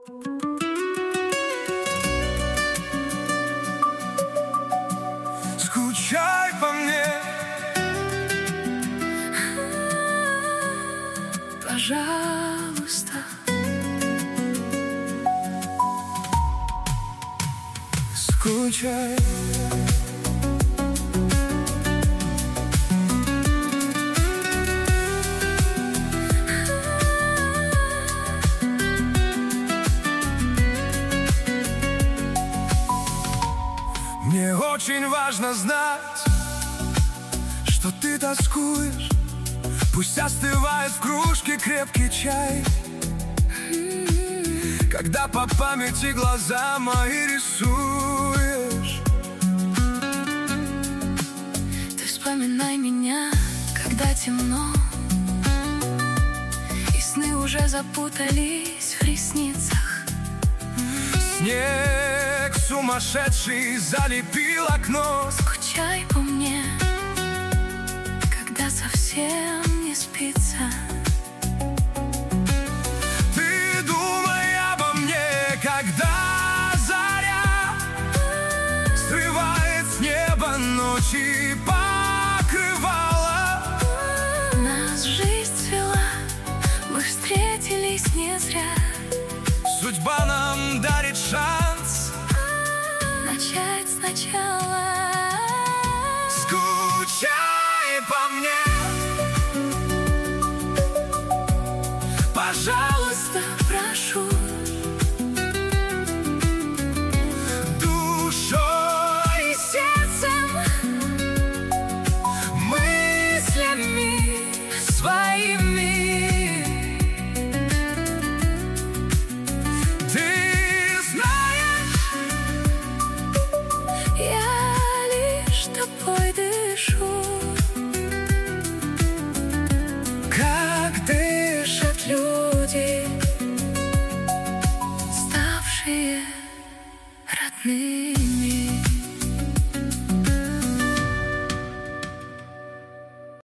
Скучай по мне, пожалуйста. Скучай. Мне очень важно знать, что ты тоскуешь. Пусть остывает в кружке крепкий чай, когда по памяти глаза мои рисуешь. Ты вспоминай меня, когда темно, и сны уже запутались в ресницах. Снег сумасшедший залепил окно. Скучай по мне, когда совсем не спится. Ты думай обо мне, когда заря срывает с неба ночи покрывало. Нас жизнь свела, мы встретились не зря. Судьба нам дарит шанс Начать сначала. Скучай по мне, Пожалуйста, прошу. душой и Сердцем, мыслями своими. ты знаешь, Я лишь тобой дышу, как дышат люди, ставшие родными.